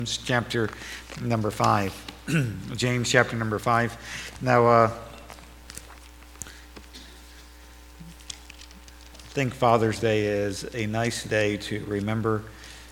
James chapter number 5. James chapter number 5. Now, I think Father's Day is a nice day to remember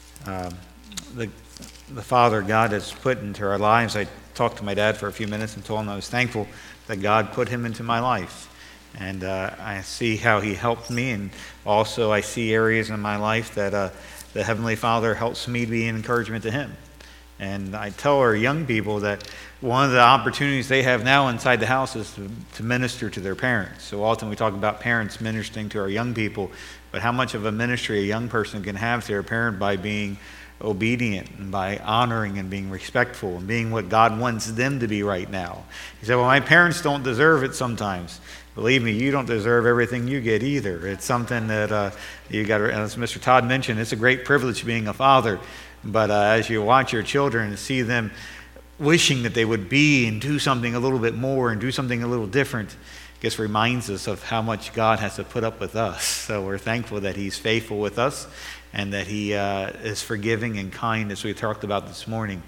the Father God has put into our lives. I talked to my dad for a few minutes and told him I was thankful that God put him into my life. And I see how he helped me, and also I see areas in my life that the Heavenly Father helps me to be an encouragement to him. And I tell our young people that one of the opportunities they have now inside the house is to minister to their parents. So often we talk about parents ministering to our young people, but how much of a ministry a young person can have to their parent by being obedient and by honoring and being respectful and being what God wants them to be right now. He said, well, my parents don't deserve it sometimes. Believe me, you don't deserve everything you get either. It's something that you got to, as Mr. Todd mentioned, it's a great privilege being a father. But as you watch your children and see them wishing that they would be and do something a little bit more and do something a little different, it just reminds us of how much God has to put up with us. So we're thankful that He's faithful with us and that He is forgiving and kind, as we talked about this morning.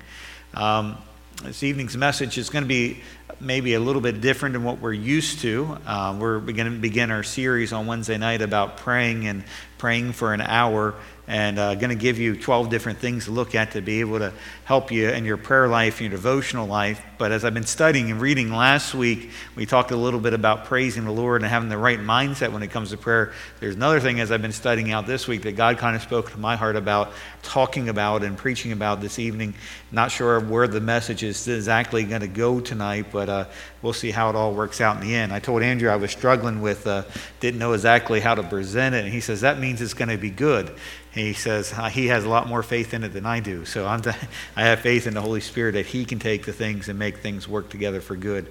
This evening's message is going to be maybe a little bit different than what we're used to. We're going to begin our series on Wednesday night about praying and praying for an hour, and going to give you 12 different things to look at to be able to help you in your prayer life, your devotional life. But as I've been studying and reading last week, we talked a little bit about praising the Lord and having the right mindset when it comes to prayer. There's another thing as I've been studying out this week that God kind of spoke to my heart about talking about and preaching about this evening. Not sure where the message is exactly going to go tonight, but we'll see how it all works out in the end. I told Andrew I was struggling with, didn't know exactly how to present it, and he says, that means it's going to be good. He says he has a lot more faith in it than I do. So I have faith in the Holy Spirit that He can take the things and make things work together for good.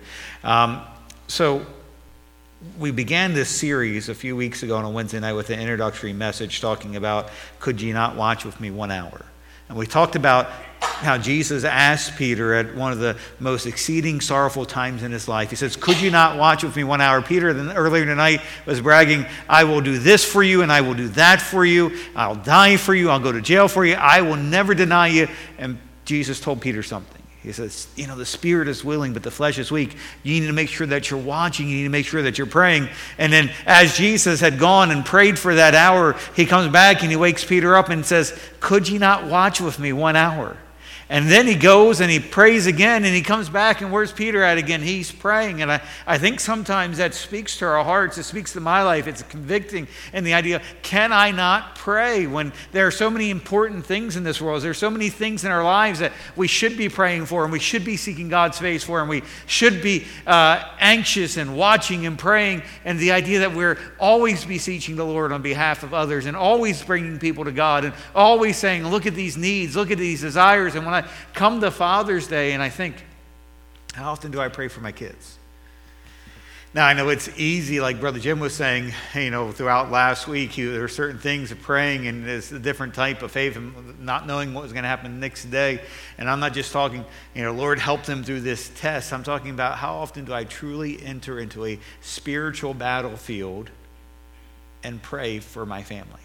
So we began this series a few weeks ago on a Wednesday night with an introductory message talking about, could you not watch with me 1 hour? And we talked about how Jesus asked Peter at one of the most exceeding sorrowful times in his life. He says, could you not watch with me 1 hour? Peter then earlier tonight was bragging, I will do this for you and I will do that for you. I'll die for you. I'll go to jail for you. I will never deny you. And Jesus told Peter something. He says, the spirit is willing, but the flesh is weak. You need to make sure that you're watching. You need to make sure that you're praying. And then as Jesus had gone and prayed for that hour, he comes back and he wakes Peter up and says, could you not watch with me 1 hour? And then he goes and he prays again and he comes back, and where's Peter at again? He's praying. And I think sometimes that speaks to our hearts. It speaks to my life. It's convicting. And the idea, can I not pray when there are so many important things in this world? There are so many things in our lives that we should be praying for and we should be seeking God's face for, and we should be anxious and watching and praying. And the idea that we're always beseeching the Lord on behalf of others and always bringing people to God and always saying, look at these needs, look at these desires. And when I come to Father's Day and I think, how often do I pray for my kids? Now, I know it's easy, like Brother Jim was saying, throughout last week, there are certain things of praying, and it's a different type of faith and not knowing what was going to happen the next day. And I'm not just talking, Lord, help them through this test. I'm talking about how often do I truly enter into a spiritual battlefield and pray for my family.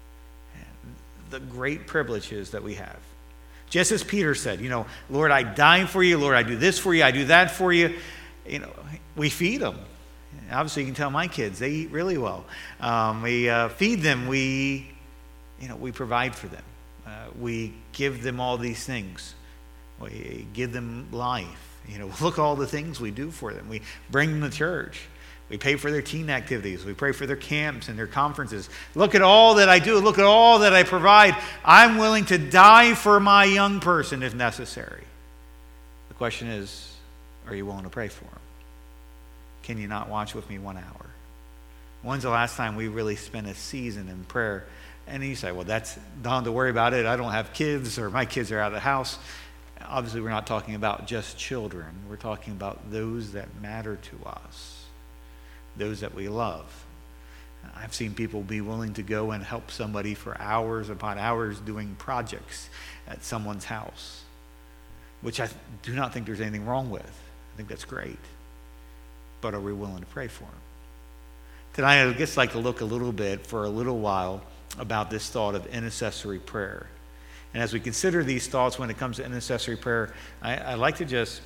The great privileges that we have. Just as Peter said, Lord, I die for you. Lord, I do this for you. I do that for you. We feed them. Obviously, you can tell my kids, they eat really well. We feed them. We provide for them. We give them all these things. We give them life. Look at all the things we do for them. We bring them to church. We pay for their teen activities. We pray for their camps and their conferences. Look at all that I do. Look at all that I provide. I'm willing to die for my young person if necessary. The question is, are you willing to pray for them? Can you not watch with me 1 hour? When's the last time we really spent a season in prayer? And you say, well, don't have to worry about it. I don't have kids, or my kids are out of the house. Obviously, we're not talking about just children. We're talking about those that matter to us. Those that we love. I've seen people be willing to go and help somebody for hours upon hours doing projects at someone's house, which I do not think there's anything wrong with. I think that's great. But are we willing to pray for them? Tonight, I'd just like to look a little bit for a little while about this thought of intercessory prayer. And as we consider these thoughts when it comes to intercessory prayer, I'd like to just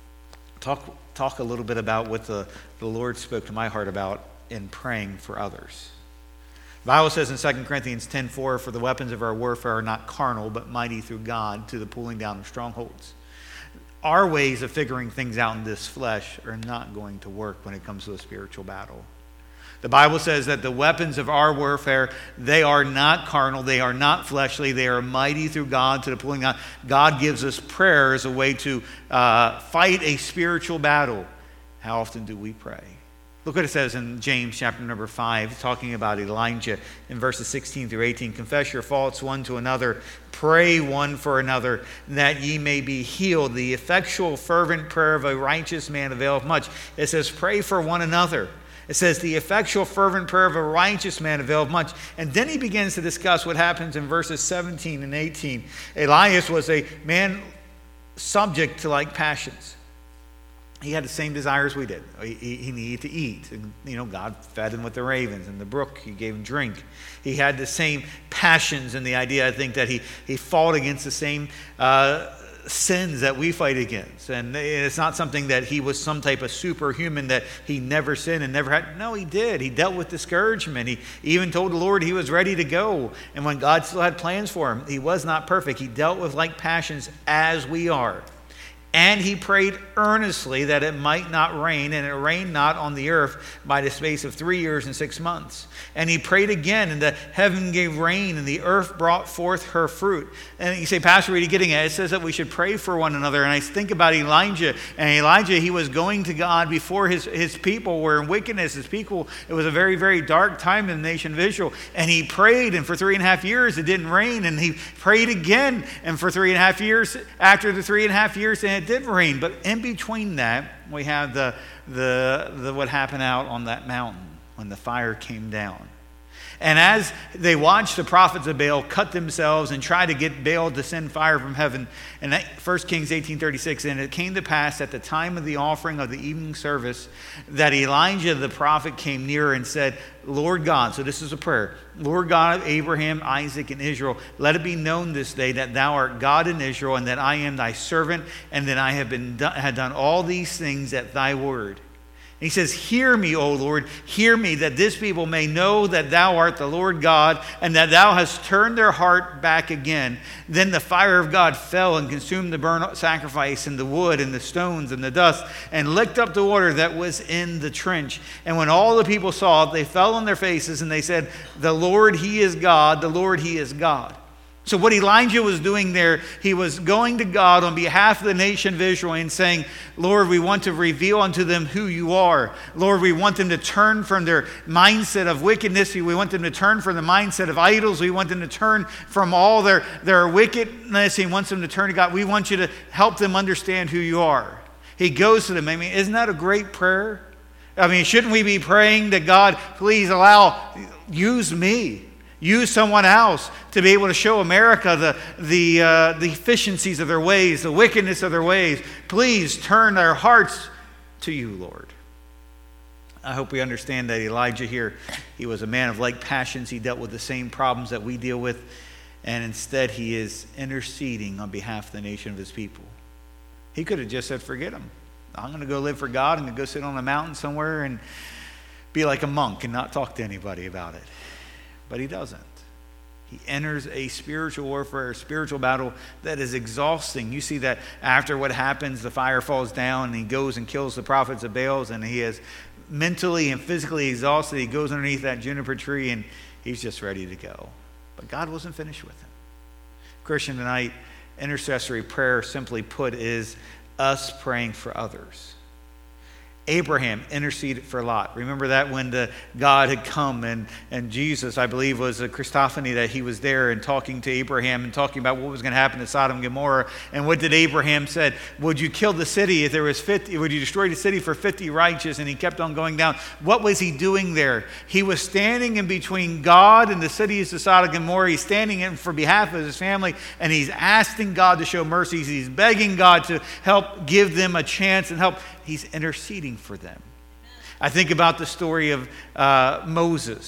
talk a little bit about what the Lord spoke to my heart about in praying for others. The Bible says in 2 Corinthians 10:4, "For the weapons of our warfare are not carnal, but mighty through God to the pulling down of strongholds." Our ways of figuring things out in this flesh are not going to work when it comes to a spiritual battle. The Bible says that the weapons of our warfare, they are not carnal, they are not fleshly, they are mighty through God to the pulling down. God gives us prayer as a way to fight a spiritual battle. How often do we pray? Look what it says in James chapter number 5, talking about Elijah in verses 16 through 18. "Confess your faults one to another, pray one for another, that ye may be healed. The effectual fervent prayer of a righteous man availeth much." It says pray for one another. It says the effectual fervent prayer of a righteous man availeth much. And then he begins to discuss what happens in verses 17 and 18. Elias was a man subject to like passions. He had the same desires we did. He needed to eat. And, God fed him with the ravens and the brook. He gave him drink. He had the same passions, and the idea, I think, that he fought against the same sins that we fight against. And it's not something that he was some type of superhuman that he never sinned and never had. No, he did. He dealt with discouragement. He even told the Lord he was ready to go. And when God still had plans for him, he was not perfect. He dealt with like passions as we are. And he prayed earnestly that it might not rain, and it rained not on the earth by the space of 3 years and 6 months. And he prayed again, and the heaven gave rain, and the earth brought forth her fruit. And you say, Pastor, what are you getting at? It says that we should pray for one another. And I think about Elijah. And Elijah, he was going to God before his people were in wickedness. His people, it was a very, very dark time in the nation of Israel. And he prayed, and for 3.5 years it didn't rain. And he prayed again, and for 3.5 years, after the 3.5 years, and it did rain. But in between that, we have the what happened out on that mountain when the fire came down. And as they watched the prophets of Baal cut themselves and try to get Baal to send fire from heaven, in 1 Kings 18:36, "And it came to pass at the time of the offering of the evening service that Elijah the prophet came near and said, Lord God," so this is a prayer, "Lord God of Abraham, Isaac, and Israel, let it be known this day that thou art God in Israel, and that I am thy servant, and that I had done all these things at thy word." He says, "Hear me, O Lord, hear me, that this people may know that thou art the Lord God, and that thou hast turned their heart back again." Then the fire of God fell and consumed the burnt sacrifice and the wood and the stones and the dust, and licked up the water that was in the trench. And when all the people saw it, they fell on their faces, and they said, "The Lord, he is God, the Lord, he is God." So what Elijah was doing there, he was going to God on behalf of the nation of Israel and saying, "Lord, we want to reveal unto them who you are. Lord, we want them to turn from their mindset of wickedness. We want them to turn from the mindset of idols. We want them to turn from all their wickedness. He wants them to turn to God. We want you to help them understand who you are." He goes to them. I mean, isn't that a great prayer? I mean, shouldn't we be praying that God, please use me. Use someone else to be able to show America the efficiencies of their ways, the wickedness of their ways. Please turn their hearts to you, Lord. I hope we understand that Elijah here, he was a man of like passions. He dealt with the same problems that we deal with. And instead he is interceding on behalf of the nation of his people. He could have just said, forget him. I'm going to go live for God. I'm going to go sit on a mountain somewhere and be like a monk and not talk to anybody about it. But he doesn't. He enters a spiritual warfare, a spiritual battle that is exhausting. You see that after what happens, the fire falls down and he goes and kills the prophets of Baal, and he is mentally and physically exhausted. He goes underneath that juniper tree and he's just ready to go. But God wasn't finished with him. Christian, tonight, intercessory prayer, simply put, is us praying for others. Abraham interceded for Lot. Remember that when God had come and Jesus, I believe, was a Christophany, that he was there and talking to Abraham and talking about what was going to happen to Sodom and Gomorrah. And what did Abraham said? Would you kill the city if there was 50? Would you destroy the city for 50 righteous? And he kept on going down. What was he doing there? He was standing in between God and the cities of Sodom and Gomorrah. He's standing in for behalf of his family, and he's asking God to show mercy. He's begging God to help give them a chance and help. He's interceding for them. I think about the story of Moses.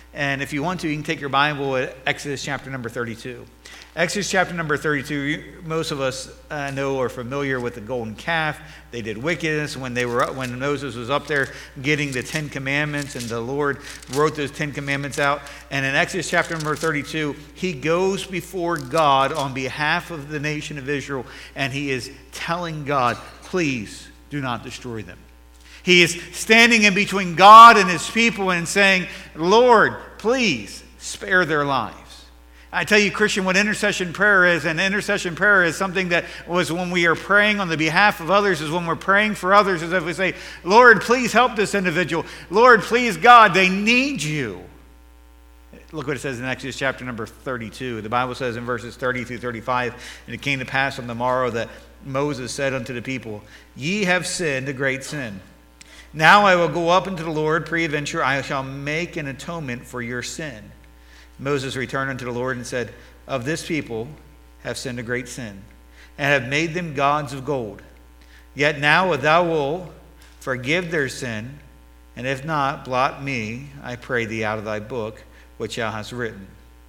And if you want to, you can take your Bible at Exodus chapter number 32. Exodus chapter number 32, most of us know or are familiar with the golden calf. They did wickedness when Moses was up there getting the 10 commandments, and the Lord wrote those 10 commandments out. And in Exodus chapter number 32, he goes before God on behalf of the nation of Israel, and he is telling God, please do not destroy them. He is standing in between God and his people and saying, Lord, please spare their lives. I tell you, Christian, what intercession prayer is, and intercession prayer is something that was when we are praying on the behalf of others, is when we're praying for others, as if we say, Lord, please help this individual. Lord, please, God, they need you. Look what it says in Exodus chapter number 32. The Bible says in verses 30 through 35, and it came to pass on the morrow that Moses said unto the people, Ye have sinned a great sin. Now I will go up unto the Lord, peradventure I shall make an atonement for your sin. Moses returned unto the Lord and said, Of this people have sinned a great sin, and have made them gods of gold. Yet now if thou wilt forgive their sin, and if not, blot me, I pray thee, out of thy book, which thou hast written.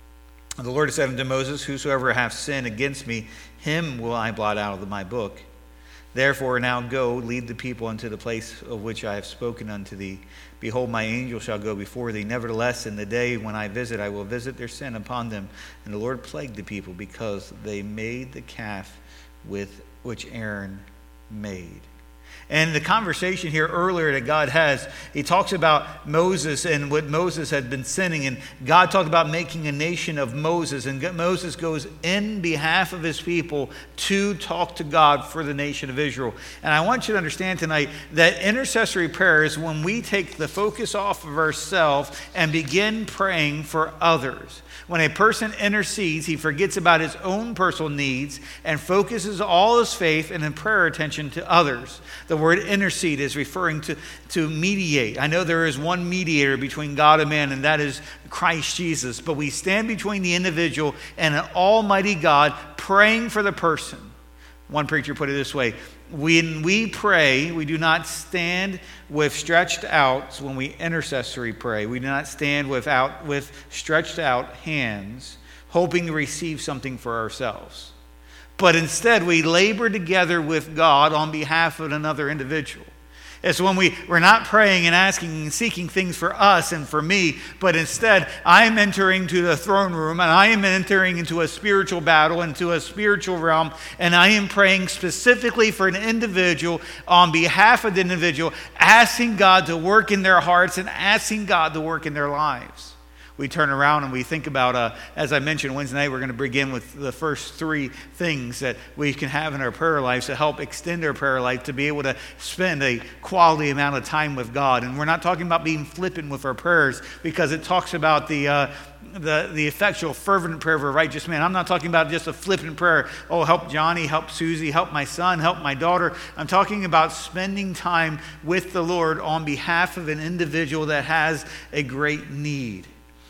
And the Lord said unto Moses, Whosoever hath sinned against me, him will I blot out of my book. Therefore now go, lead the people unto the place of which I have spoken unto thee. Behold, my angel shall go before thee. Nevertheless, in the day when I visit, I will visit their sin upon them. And the Lord plagued the people, because they made the calf with which Aaron made. And the conversation here earlier that God has, he talks about Moses and what Moses had been sinning. And God talked about making a nation of Moses. And Moses goes in behalf of his people to talk to God for the nation of Israel. And I want you to understand tonight that intercessory prayer is when we take the focus off of ourselves and begin praying for others. When a person intercedes, he forgets about his own personal needs and focuses all his faith and prayer attention to others. The word intercede is referring to mediate. I know there is one mediator between God and man, and that is Christ Jesus. But we stand between the individual and an almighty God, praying for the person. One preacher put it this way: when we pray, we do not stand with stretched out. When we intercessory pray, we do not stand with stretched out hands, hoping to receive something for ourselves. But instead, we labor together with God on behalf of another individual. It's when we're not praying and asking and seeking things for us and for me, but instead, I am entering to the throne room, and I am entering into a spiritual battle, into a spiritual realm, and I am praying specifically for an individual on behalf of the individual, asking God to work in their hearts and asking God to work in their lives. We turn around and we think about, as I mentioned Wednesday night, we're going to begin with the first 3 things that we can have in our prayer lives to help extend our prayer life, to be able to spend a quality amount of time with God. And we're not talking about being flippant with our prayers, because it talks about the effectual, fervent prayer of a righteous man. I'm not talking about just a flippant prayer. Oh, help Johnny, help Susie, help my son, help my daughter. I'm talking about spending time with the Lord on behalf of an individual that has a great need.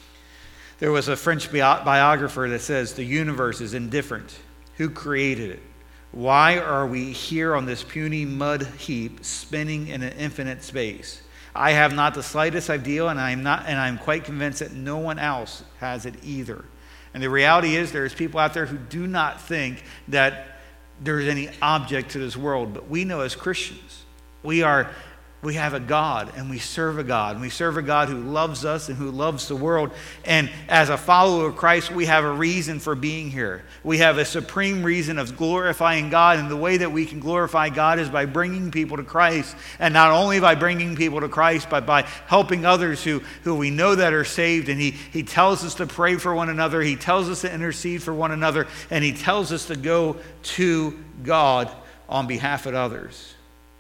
There was a French biographer that says, the universe is indifferent. Who created it? Why are we here on this puny mud heap spinning in an infinite space? I have not the slightest idea, and I'm quite convinced that no one else has it either. And the reality is, there's people out there who do not think that there's any object to this world. But we know as Christians, we have a God, and we serve a God. And we serve a God who loves us and who loves the world. And as a follower of Christ, we have a reason for being here. We have a supreme reason of glorifying God. And the way that we can glorify God is by bringing people to Christ. And not only by bringing people to Christ, but by helping others who we know that are saved. And he tells us to pray for one another. He tells us to intercede for one another. And he tells us to go to God on behalf of others.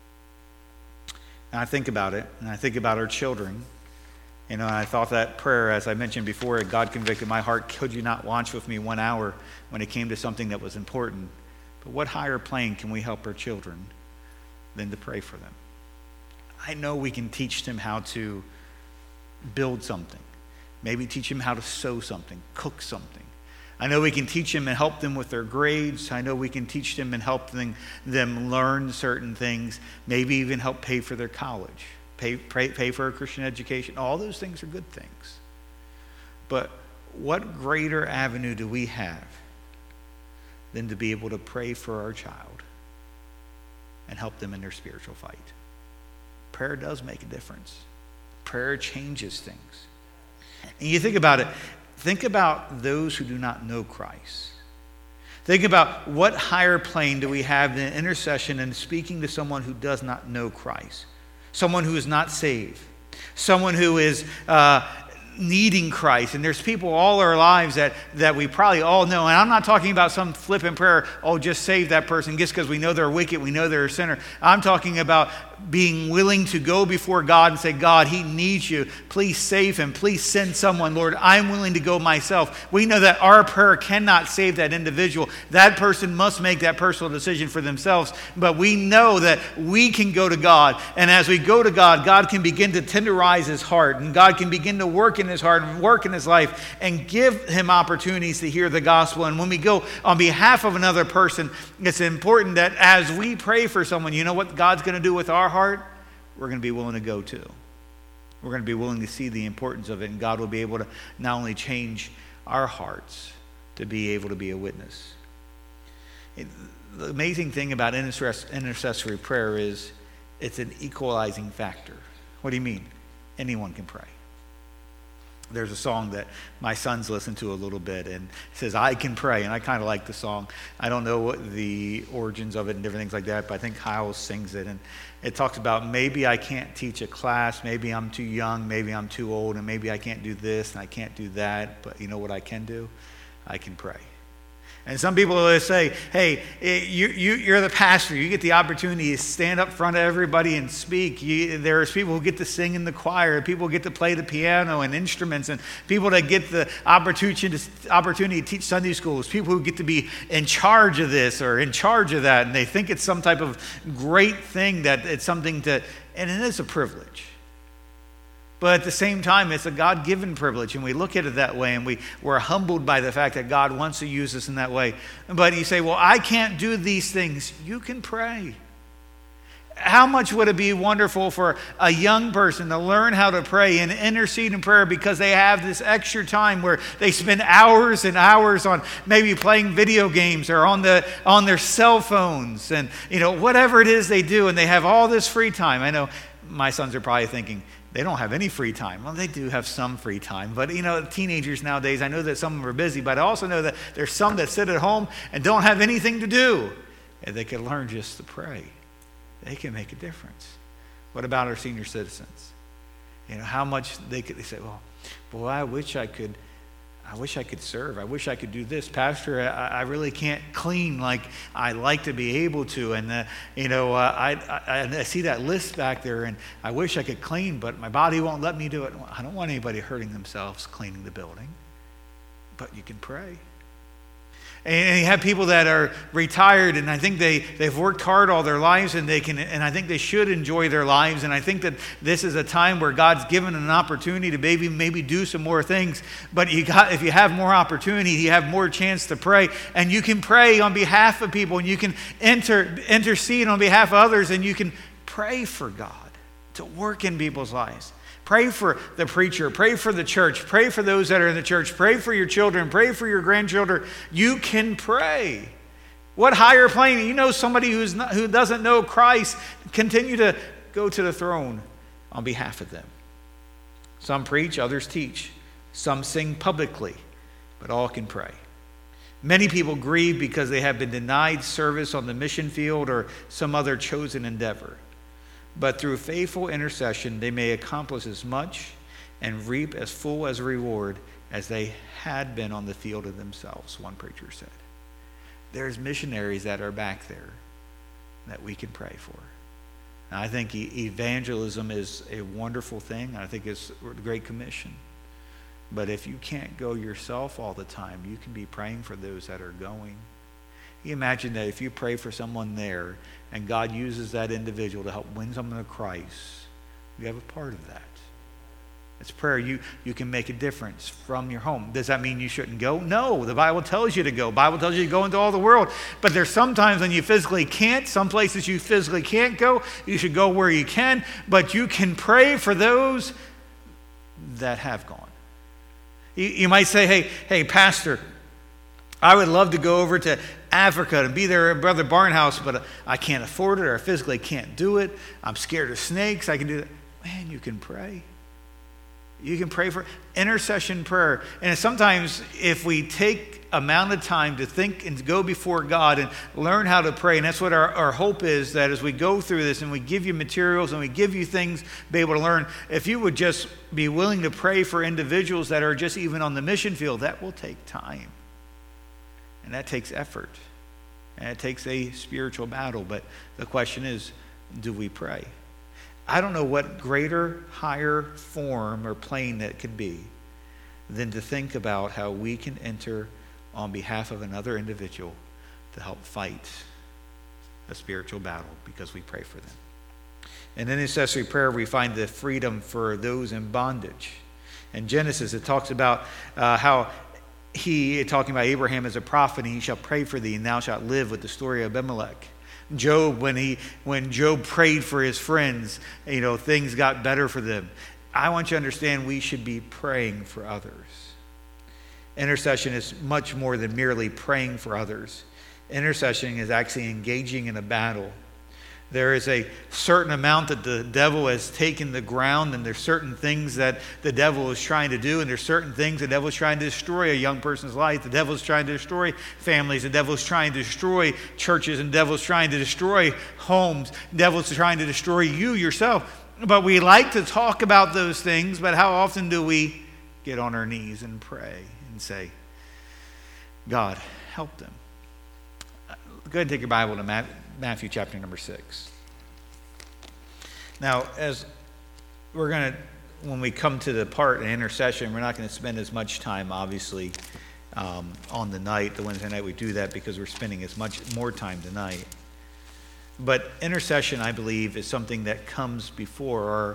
And I think about it, and I think about our children. And I thought that prayer, as I mentioned before, God convicted my heart. Could you not watch with me 1 hour when it came to something that was important? But what higher plane can we help our children than to pray for them? I know we can teach them how to build something. Maybe teach them how to sew something, cook something. I know we can teach them and help them with their grades. I know we can teach them and help them learn certain things, maybe even help pay for their college, pay for a Christian education. All those things are good things. But what greater avenue do we have than to be able to pray for our child and help them in their spiritual fight? Prayer does make a difference. Prayer changes things. And you think about it. Think about those who do not know Christ. Think about what higher plane do we have than intercession and speaking to someone who does not know Christ. Someone who is not saved. Someone who is needing Christ. And there's people all our lives that we probably all know. And I'm not talking about some flippant prayer, oh, just save that person just because we know they're wicked, we know they're a sinner. I'm talking about being willing to go before God and say, God, he needs you. Please save him. Please send someone, Lord. I'm willing to go myself. We know that our prayer cannot save that individual. That person must make that personal decision for themselves. But we know that we can go to God. And as we go to God, God can begin to tenderize his heart. And God can begin to work in his heart and work in his life and give him opportunities to hear the gospel. And when we go on behalf of another person, it's important that as we pray for someone, you know what God's going to do with our heart? We're going to be willing to go too. We're going to be willing to see the importance of it, and God will be able to not only change our hearts to be able to be a witness. The amazing thing about intercessory prayer is it's an equalizing factor. What do you mean? Anyone can pray. There's a song that my sons listen to a little bit, and it says, I can pray, and I kind of like the song. I don't know what the origins of it and different things like that, but I think Kyle sings it, and it talks about maybe I can't teach a class, maybe I'm too young, maybe I'm too old, and maybe I can't do this and I can't do that, but you know what I can do? I can pray. And some people will say, hey, you're the pastor. You get the opportunity to stand up front of everybody and speak. There's people who get to sing in the choir. People who get to play the piano and instruments. And people that get the opportunity to teach Sunday schools. People who get to be in charge of this or in charge of that. And they think it's some type of great thing, that it's something to, and it is a privilege. But at the same time, it's a God-given privilege, and we look at it that way, and we're humbled by the fact that God wants to use us in that way. But you say, well, I can't do these things. You can pray. How much would it be wonderful for a young person to learn how to pray and intercede in prayer because they have this extra time where they spend hours and hours on maybe playing video games or on their cell phones and whatever it is they do, and they have all this free time. I know my sons are probably thinking, they don't have any free time. Well, they do have some free time. But, teenagers nowadays, I know that some of them are busy, but I also know that there's some that sit at home and don't have anything to do. And they can learn just to pray. They can make a difference. What about our senior citizens? How much they say, well, boy, I wish I could serve. I wish I could do this. Pastor, I really can't clean like I like to be able to. And, I see that list back there, and I wish I could clean, but my body won't let me do it. Well, I don't want anybody hurting themselves cleaning the building. But you can pray. And you have people that are retired, and I think they've worked hard all their lives, and I think they should enjoy their lives. And I think that this is a time where God's given an opportunity to maybe do some more things. But if you have more opportunity, you have more chance to pray, and you can pray on behalf of people, and you can intercede on behalf of others, and you can pray for God to work in people's lives. Pray for the preacher. Pray for the church. Pray for those that are in the church. Pray for your children. Pray for your grandchildren. You can pray. What higher plane? Somebody who doesn't know Christ, continue to go to the throne on behalf of them. Some preach, others teach. Some sing publicly, but all can pray. Many people grieve because they have been denied service on the mission field or some other chosen endeavor. But through faithful intercession, they may accomplish as much and reap as full as a reward as they had been on the field of themselves, one preacher said. There's missionaries that are back there that we can pray for. And I think evangelism is a wonderful thing. I think it's a great commission. But if you can't go yourself all the time, you can be praying for those that are going. You imagine that if you pray for someone there and God uses that individual to help win someone to Christ, you have a part of that. It's prayer. You can make a difference from your home. Does that mean you shouldn't go? No, the Bible tells you to go. The Bible tells you to go into all the world. But there's sometimes when you physically can't. Some places you physically can't go. You should go where you can. But you can pray for those that have gone. You might say, hey, Pastor, I would love to go over to Africa and be there at Brother Barnhouse, but I can't afford it, or I physically can't do it. I'm scared of snakes. I can do that. Man, you can pray. You can pray for intercession prayer. And sometimes if we take amount of time to think and to go before God and learn how to pray, and that's what our hope is, that as we go through this and we give you materials and we give you things to be able to learn, if you would just be willing to pray for individuals that are just even on the mission field, that will take time. And that takes effort. And it takes a spiritual battle. But the question is, do we pray? I don't know what greater, higher form or plane that could be than to think about how we can enter on behalf of another individual to help fight a spiritual battle because we pray for them. In intercessory prayer, we find the freedom for those in bondage. In Genesis, it talks about how talking about Abraham as a prophet, and he shall pray for thee, and thou shalt live, with the story of Abimelech. Job, when Job prayed for his friends, things got better for them. I want you to understand we should be praying for others. Intercession is much more than merely praying for others. Intercession is actually engaging in a battle. There is a certain amount that the devil has taken the ground, and there's certain things that the devil is trying to do, and there's certain things the devil is trying to destroy a young person's life. The devil is trying to destroy families. The devil is trying to destroy churches, and the devil is trying to destroy homes. The devil is trying to destroy you yourself. But we like to talk about those things, but how often do we get on our knees and pray and say, God, help them? Go ahead and take your Bible to Matthew chapter number 6. Now, as when we come to the part in intercession, we're not going to spend as much time, obviously, on the Wednesday night. We do that because we're spending as much more time tonight. But intercession, I believe, is something that comes before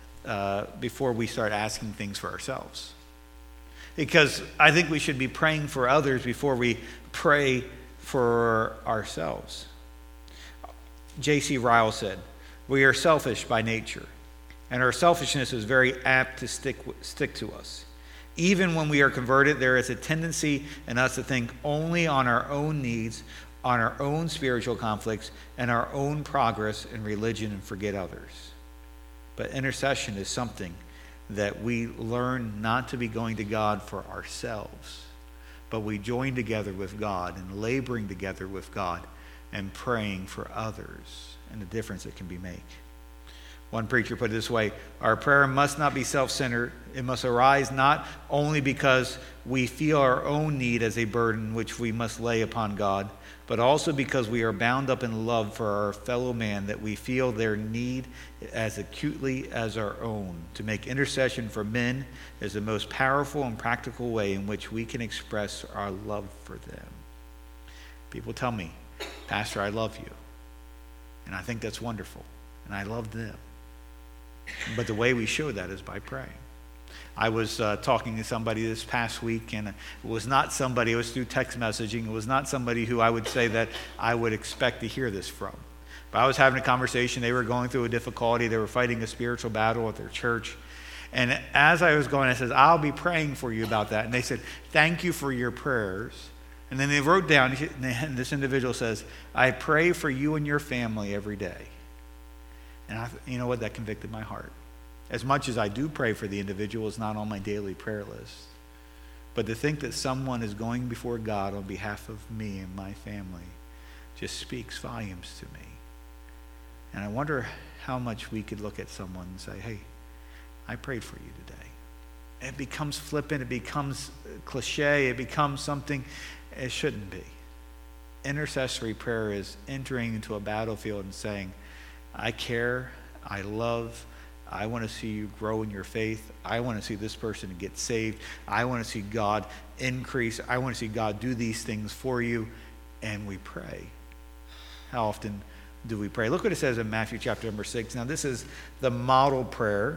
we start asking things for ourselves. Because I think we should be praying for others before we pray for ourselves. J.C. Ryle said, "We are selfish by nature, and our selfishness is very apt to stick to us. Even when we are converted, there is a tendency in us to think only on our own needs, on our own spiritual conflicts, and our own progress in religion, and forget others." But intercession is something that we learn not to be going to God for ourselves, but we join together with God and laboring together with God and praying for others, and the difference it can be made. One preacher put it this way: our prayer must not be self-centered. It must arise not only because we feel our own need as a burden which we must lay upon God, but also because we are bound up in love for our fellow man, that we feel their need as acutely as our own. To make intercession for men is the most powerful and practical way in which we can express our love for them. People tell me, "Pastor, I love you." And I think that's wonderful. And I love them. But the way we show that is by praying. I was talking to somebody this past week, and it was not somebody, it was through text messaging, it was not somebody who I would say that I would expect to hear this from. But I was having a conversation. They were going through a difficulty. They were fighting a spiritual battle at their church. And as I was going, I said, "I'll be praying for you about that." And they said, "Thank you for your prayers." And then they wrote down, and this individual says, "I pray for you and your family every day." And you know what? That convicted my heart. As much as I do pray for the individual, it's not on my daily prayer list. But to think that someone is going before God on behalf of me and my family just speaks volumes to me. And I wonder how much we could look at someone and say, "Hey, I prayed for you today." It becomes flippant. It becomes cliche. It becomes something it shouldn't be. Intercessory prayer is entering into a battlefield and saying, "I care, I love, I want to see you grow in your faith. I want to see this person get saved. I want to see God increase. I want to see God do these things for you." And we pray. How often do we pray? Look what it says in Matthew chapter number 6. Now, this is the model prayer.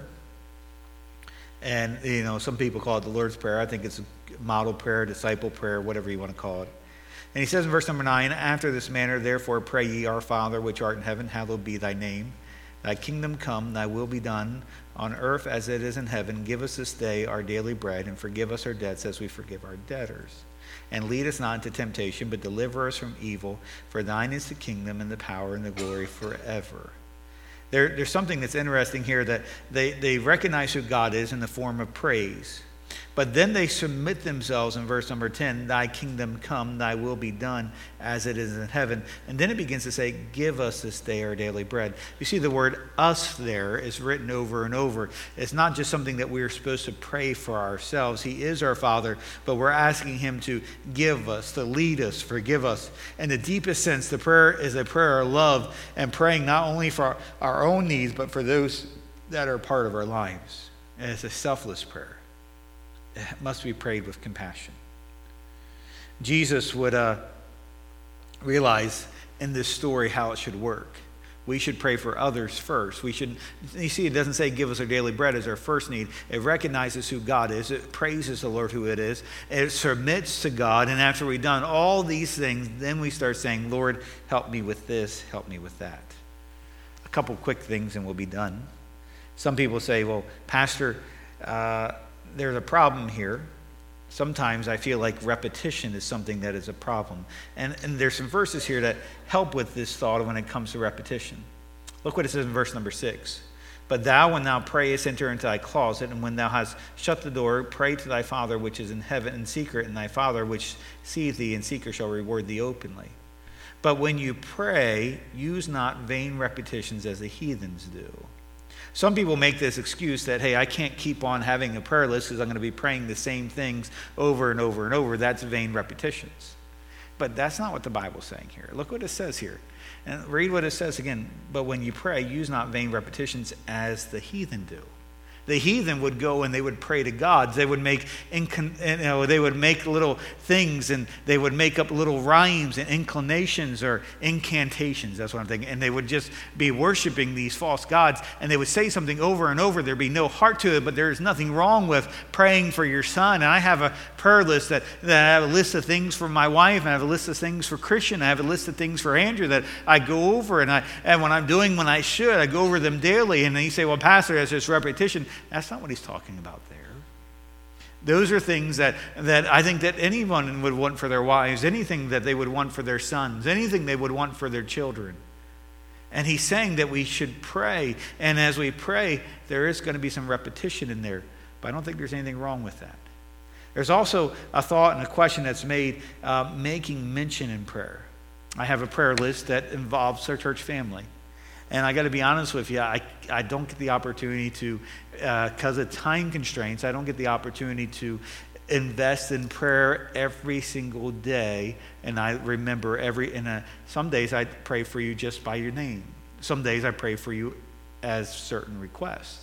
And, some people call it the Lord's Prayer. I think it's a model prayer, disciple prayer, whatever you want to call it. And he says in verse number 9, "After this manner, therefore, pray ye, Our Father, which art in heaven, hallowed be thy name. Thy kingdom come, thy will be done on earth as it is in heaven. Give us this day our daily bread, and forgive us our debts as we forgive our debtors. And lead us not into temptation, but deliver us from evil. For thine is the kingdom and the power and the glory forever. There's something that's interesting here, that they recognize who God is in the form of praise. But then they submit themselves in verse number 10, thy kingdom come, thy will be done as it is in heaven. And then it begins to say, give us this day our daily bread. You see the word us there is written over and over. It's not just something that we're supposed to pray for ourselves. He is our Father, but we're asking him to give us, to lead us, forgive us. In the deepest sense, the prayer is a prayer of love and praying not only for our own needs, but for those that are part of our lives. And it's a selfless prayer. It must be prayed with compassion. Jesus would realize in this story how it should work. We should pray for others first. You see, it doesn't say give us our daily bread as our first need. It recognizes who God is. It praises the Lord who it is. It submits to God. And after we've done all these things, then we start saying, Lord, help me with this, help me with that. A couple quick things and we'll be done. Some people say, well, Pastor, there's a problem here. Sometimes I feel like repetition is something that is a problem. And there's some verses here that help with this thought when it comes to repetition. Look what it says in verse number 6. But thou, when thou prayest, enter into thy closet, and when thou hast shut the door, pray to thy Father which is in heaven in secret, and thy Father which seeth thee in secret shall reward thee openly. But when you pray, use not vain repetitions as the heathens do. Some people make this excuse that, hey, I can't keep on having a prayer list because I'm going to be praying the same things over and over and over. That's vain repetitions. But that's not what the Bible's saying here. Look what it says here. And read what it says again. But when you pray, use not vain repetitions as the heathen do. The heathen would go and they would pray to gods. They would make little things, and they would make up little rhymes and inclinations or incantations. That's what I'm thinking. And they would just be worshiping these false gods. And they would say something over and over. There'd be no heart to it, but there's nothing wrong with praying for your son. And I have a prayer list that I have a list of things for my wife. And I have a list of things for Christian. I have a list of things for Andrew that I go over. And when I'm doing when I should, I go over them daily. And then you say, well, Pastor, that's just repetition. That's not what he's talking about there. Those are things that I think that anyone would want for their wives, anything that they would want for their sons, anything they would want for their children. And he's saying that we should pray. And as we pray, there is going to be some repetition in there. But I don't think there's anything wrong with that. There's also a thought and a question that's made, making mention in prayer. I have a prayer list that involves our church family. And I got to be honest with you, I don't get the opportunity to, because of time constraints, I don't get the opportunity to invest in prayer every single day. And I remember some days I pray for you just by your name. Some days I pray for you as certain requests.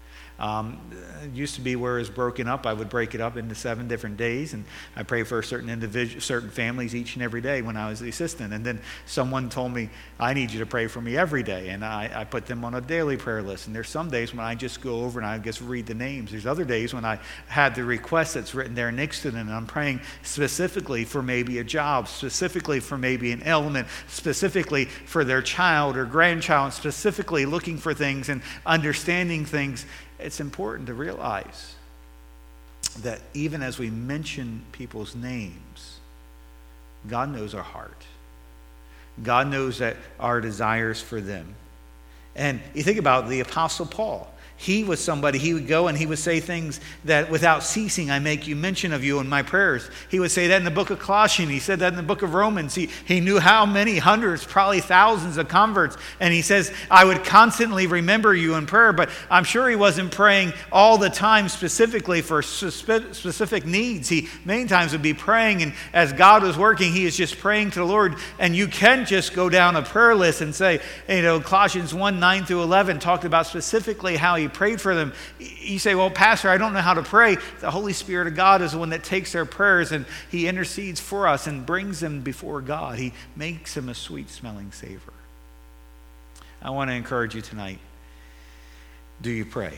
It used to be where it was broken up. I would break it up into 7 different days, and I pray for certain families each and every day when I was the assistant. And then someone told me, I need you to pray for me every day, and I put them on a daily prayer list. And there's some days when I just go over and I just read the names. There's other days when I had the request that's written there next to them, and I'm praying specifically for maybe a job, specifically for maybe an ailment, specifically for their child or grandchild, specifically looking for things and understanding things. It's important to realize that even as we mention people's names, God knows our heart. God knows that our desires for them. And you think about the Apostle Paul. He was somebody, he would go and he would say things that without ceasing, I make you mention of you in my prayers. He would say that in the book of Colossians. He said that in the book of Romans. He knew how many hundreds, probably thousands of converts. And he says, I would constantly remember you in prayer. But I'm sure he wasn't praying all the time specifically for specific needs. He many times would be praying, and as God was working, he is just praying to the Lord. And you can just go down a prayer list and say, Colossians 1, 9 through 11 talked about specifically how he prayed for them. You say, well, Pastor, I don't know how to pray. The Holy Spirit of God is the one that takes their prayers and he intercedes for us and brings them before God. He makes them a sweet-smelling savor. I want to encourage you tonight. Do you pray?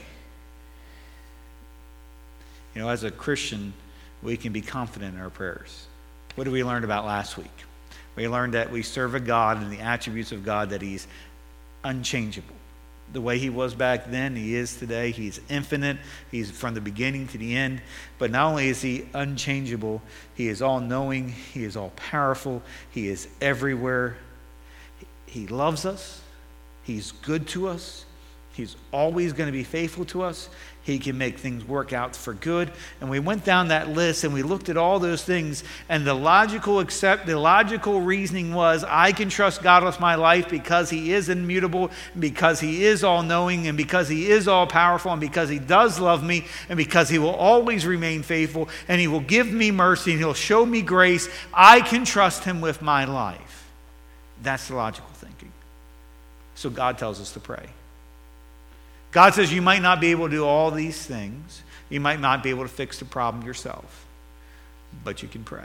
As a Christian, we can be confident in our prayers. What did we learn about last week? We learned that we serve a God and the attributes of God, that he's unchangeable. the way he was back then, he is today. He's infinite. He's from the beginning to the end. But not only is he unchangeable, he is all-knowing. He is all-powerful. He is everywhere. He loves us. He's good to us. He's always going to be faithful to us. He can make things work out for good. And we went down that list and we looked at all those things, and the logical reasoning was, I can trust God with my life because he is immutable, because he is all-knowing, and because he is all-powerful, and because he does love me, and because he will always remain faithful, and he will give me mercy, and he'll show me grace. I can trust him with my life. That's the logical thinking. So God tells us to pray. God says you might not be able to do all these things. You might not be able to fix the problem yourself, but you can pray.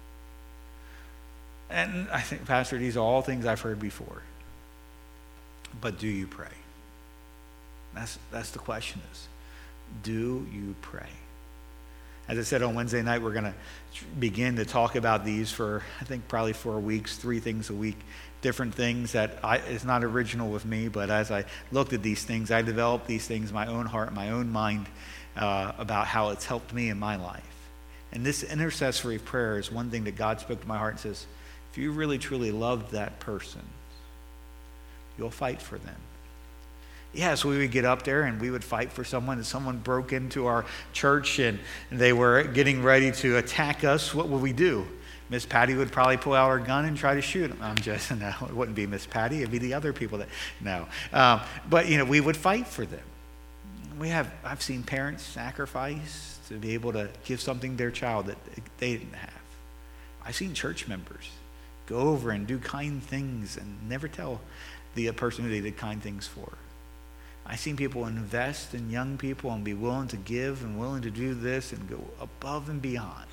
And I think, Pastor, these are all things I've heard before. But do you pray? That's the question is, do you pray? As I said on Wednesday night, we're going to begin to talk about these for, I think, probably 4 weeks, 3 things a week. Different things that it's not original with me, but as I looked at these things, I developed these things in my own heart, my own mind, about how it's helped me in my life. And this intercessory prayer is one thing that God spoke to my heart and says, if you really truly love that person, you'll fight for them. Yes, we would get up there and we would fight for someone. If someone broke into our church and they were getting ready to attack us, what would we do? Miss Patty would probably pull out her gun and try to shoot him. No, it wouldn't be Miss Patty. It'd be the other people no. But, we would fight for them. I've seen parents sacrifice to be able to give something to their child that they didn't have. I've seen church members go over and do kind things and never tell the person who they did kind things for. I've seen people invest in young people and be willing to give and willing to do this and go above and beyond.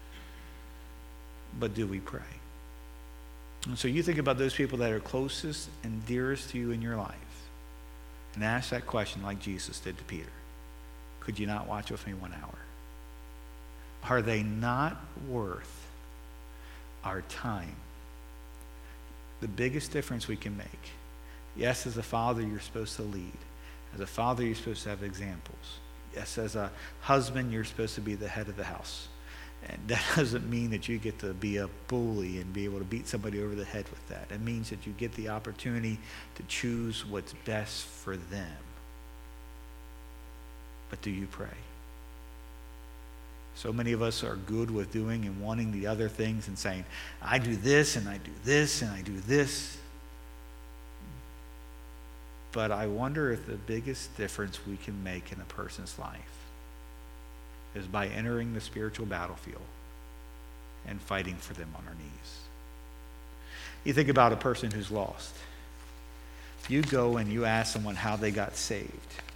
But do we pray? And so you think about those people that are closest and dearest to you in your life and ask that question like Jesus did to Peter. Could you not watch with me 1 hour? Are they not worth our time? The biggest difference we can make. Yes, as a father, you're supposed to lead. As a father, you're supposed to have examples. Yes, as a husband, you're supposed to be the head of the house. And that doesn't mean that you get to be a bully and be able to beat somebody over the head with that. It means that you get the opportunity to choose what's best for them. But do you pray? So many of us are good with doing and wanting the other things and saying, I do this and I do this and I do this. But I wonder if the biggest difference we can make in a person's life is by entering the spiritual battlefield and fighting for them on our knees. You think about a person who's lost. You go and you ask someone how they got saved.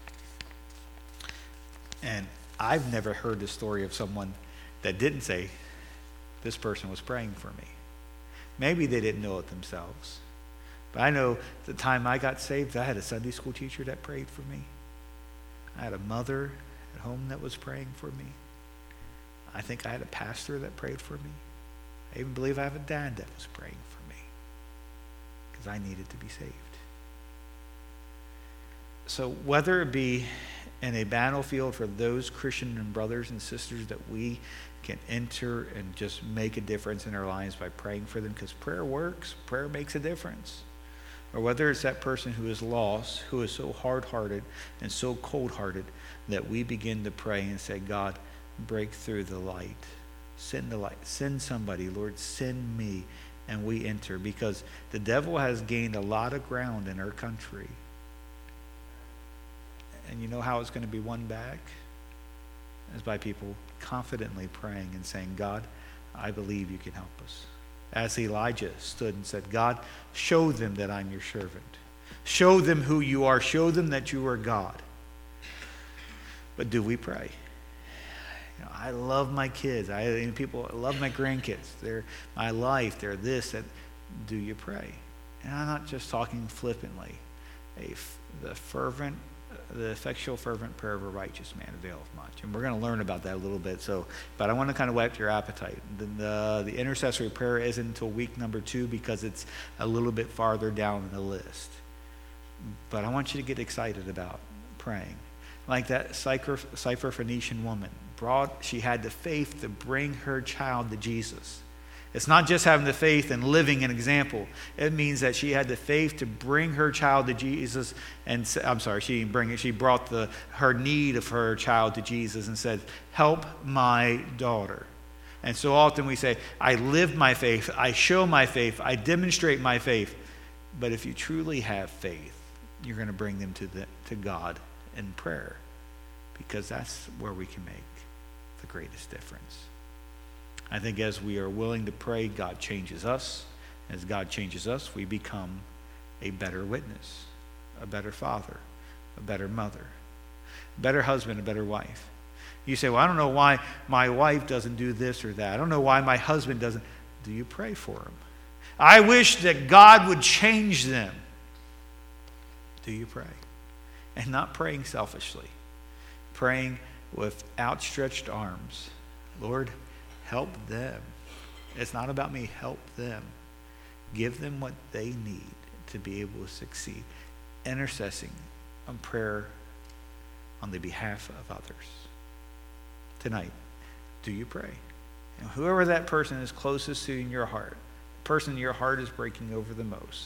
And I've never heard the story of someone that didn't say, this person was praying for me. Maybe they didn't know it themselves. But I know the time I got saved, I had a Sunday school teacher that prayed for me. I had a mother at home that was praying for me. I think I had a pastor that prayed for me. I even believe I have a dad that was praying for me because I needed to be saved. So whether it be in a battlefield for those Christian and brothers and sisters that we can enter and just make a difference in our lives by praying for them, because prayer works, prayer makes a difference. Or whether it's that person who is lost, who is so hard-hearted and so cold-hearted that we begin to pray and say, God, break through the light. Send the light. Send somebody. Lord, send me. And we enter, because the devil has gained a lot of ground in our country. And you know how it's going to be won back? Is by people confidently praying and saying, God, I believe you can help us. As Elijah stood and said, God, show them that I'm your servant. Show them who you are. Show them that you are God. But do we pray? I love my kids. I love my grandkids. They're my life. They're this. That. Do you pray? And I'm not just talking flippantly. The effectual fervent prayer of a righteous man availeth much. And we're going to learn about that a little bit. But I want to kind of whet your appetite. The intercessory prayer isn't until week number 2 because it's a little bit farther down the list. But I want you to get excited about praying. Like that Syrophoenician woman, she had the faith to bring her child to Jesus. It's not just having the faith and living an example. It means that she had the faith to bring her child to Jesus. And she didn't bring it. She brought her need of her child to Jesus and said, "Help my daughter." And so often we say, "I live my faith. I show my faith. I demonstrate my faith." But if you truly have faith, you're going to bring them to God in prayer, because that's where we can make the greatest difference. I think as we are willing to pray, God changes us. As God changes us, we become a better witness, a better father, a better mother, a better husband, a better wife. You say, "Well, I don't know why my wife doesn't do this or that. I don't know why my husband doesn't." Do you pray for him? "I wish that God would change them." Do you pray? And not praying selfishly. Praying with outstretched arms. "Lord, help them. It's not about me. Help them. Give them what they need to be able to succeed." Intercessing on prayer on the behalf of others. Tonight, do you pray? And whoever that person is closest to in your heart, the person your heart is breaking over the most,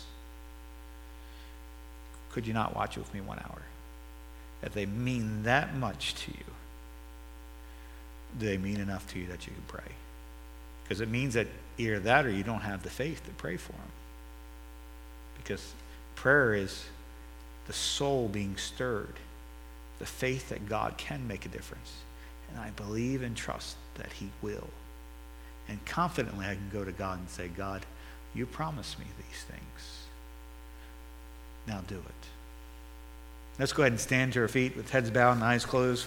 could you not watch with me 1 hour? If they mean that much to you, do they mean enough to you that you can pray? Because it means that either that or you don't have the faith to pray for them. Because prayer is the soul being stirred, the faith that God can make a difference. And I believe and trust that he will. And confidently I can go to God and say, "God, you promised me these things. Now do it." Let's go ahead and stand to our feet with heads bowed and eyes closed.